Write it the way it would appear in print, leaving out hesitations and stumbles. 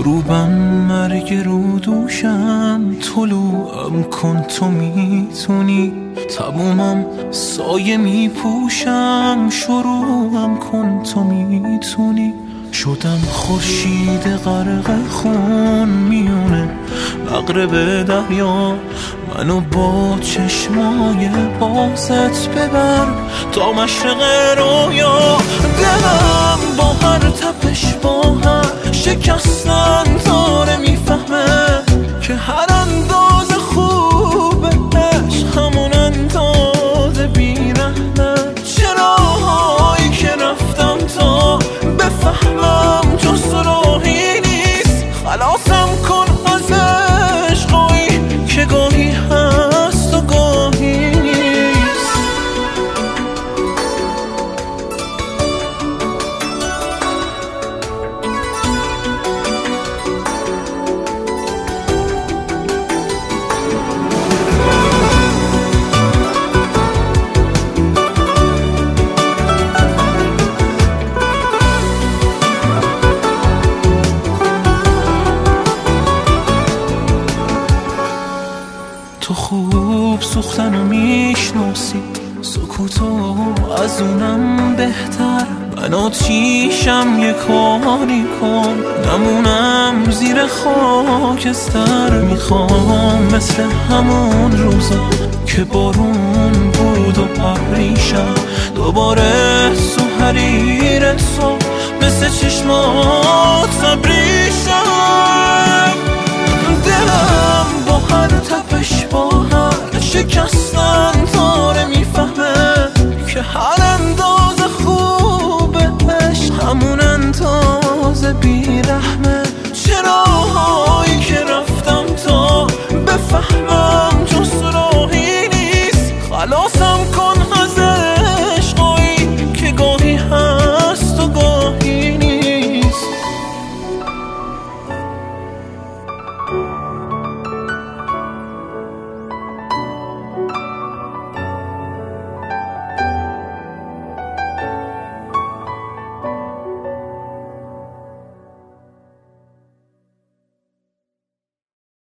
غروبم مرگ رو دوشم، طلوعم کن تو میتونی، تمومم سایه میپوشم، شروعم کن تو میتونی. شدم خورشید غرق خون میونه مغرب دریا، منو با چشمای بازت ببر تا مشرق رویا. دلم با هر تپش با هر شکستن داره میفهمه که هر انداز خوبه عشق همون انداز بیرحمه. چراهایی که رفتم تا بفهمم جز راهی نیست، خلاصم کن از عشقایی که گاهی هست و گاهی نیست. تو خوب سوختنو میشناسی، سکوتو از اونم بهتر. من آتیشم یه کاری کن نمونم زیر خاکستر. میخوام مثل همون روزا که بارون بود و پریشم، دوباره تو حریر تو مثل چشمات ابریشم. دلم با هر تپش با هر شکست